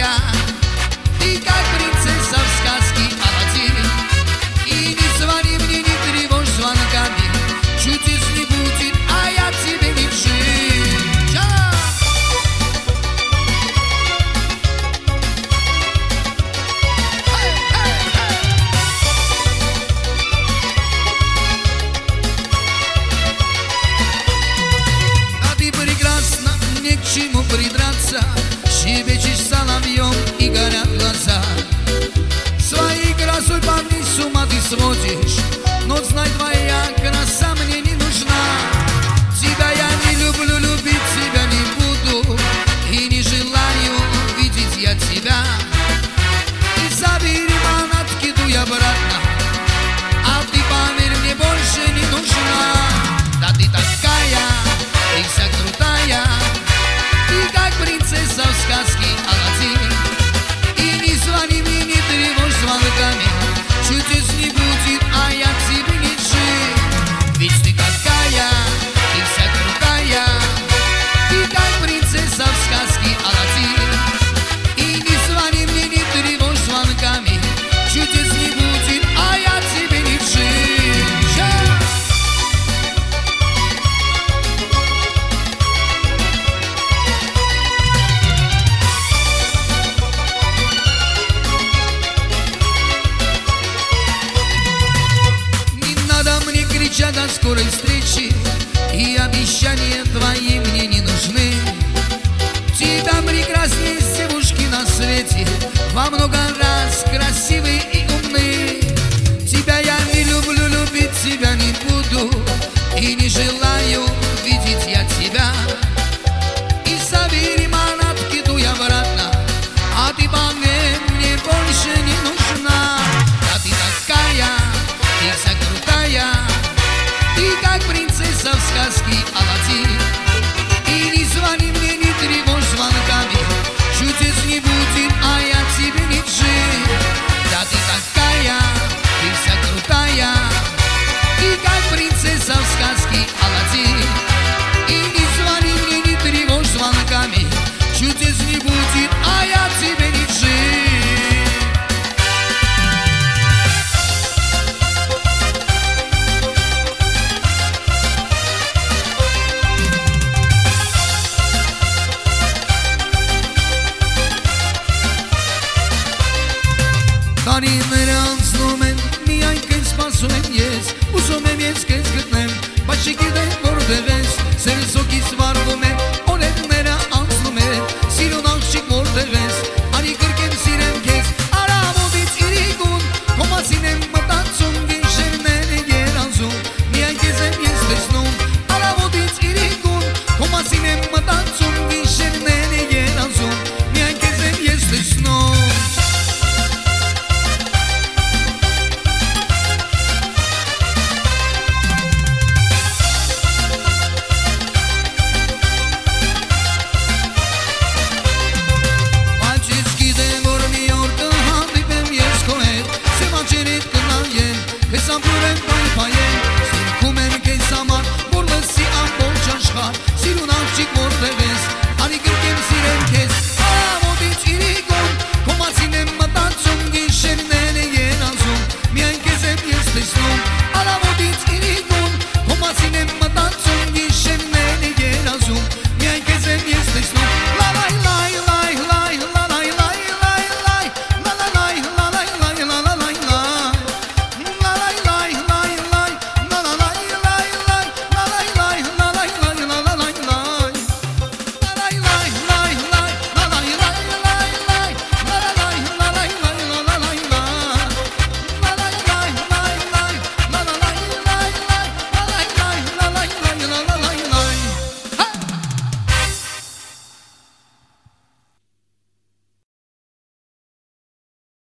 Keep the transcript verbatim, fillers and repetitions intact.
такая, ты как принцесса в сказке Аладдин. И не звони мне, не тревожь звонками, чудес не будет, а я тебе не вжив. Да ты прекрасна, не к чему придраться, щебечешь соловьем и горят глаза. Своей красой по мне с ума ты сводишь, но знай, твоя краса мне не нужна. Тебя я не люблю, любить тебя не буду, и не желаю видеть я тебя. И забери манатки, дуй обратно, а ты, поверь, мне больше не нужна. Да ты такая, ты вся крутая, ты как принцесса в сказке Аладдин. И не звони мне, не тревожь звонками, чудес не будет, а я тебе не жив. Ведь ты такая, ты вся крутая, ты как принцесса в сказке Аладдин. И не звони мне, не тревожь звонками, чудес не будет, а я тебе не жив. До скорой встречи, и обещания твои мне не нужны. Тебя прекраснее девушки на свете, во много раз красивый и умный. Тебя я не люблю, любить тебя не буду, и не желаю видеть я тебя. И забери манатки, дуй обратно, а ты, поверь, мне больше не нужна. Да ты такая, ты вся крутая, ты как принцесса в сказке Аладдин. И не звони мне, не тревожь звонками, чудес не будет, а я тебе не жив. Да ты такая, ты вся крутая, ты как принцесса в сказке Аладдин. И не звони мне, не тревожь звонками, чудес не будет, а я тебе не жив. Dar imediat numen mi-ai când spasul în ies, uso me miesc că zgâtnem, baci chide vor de vest, se sochi svargo me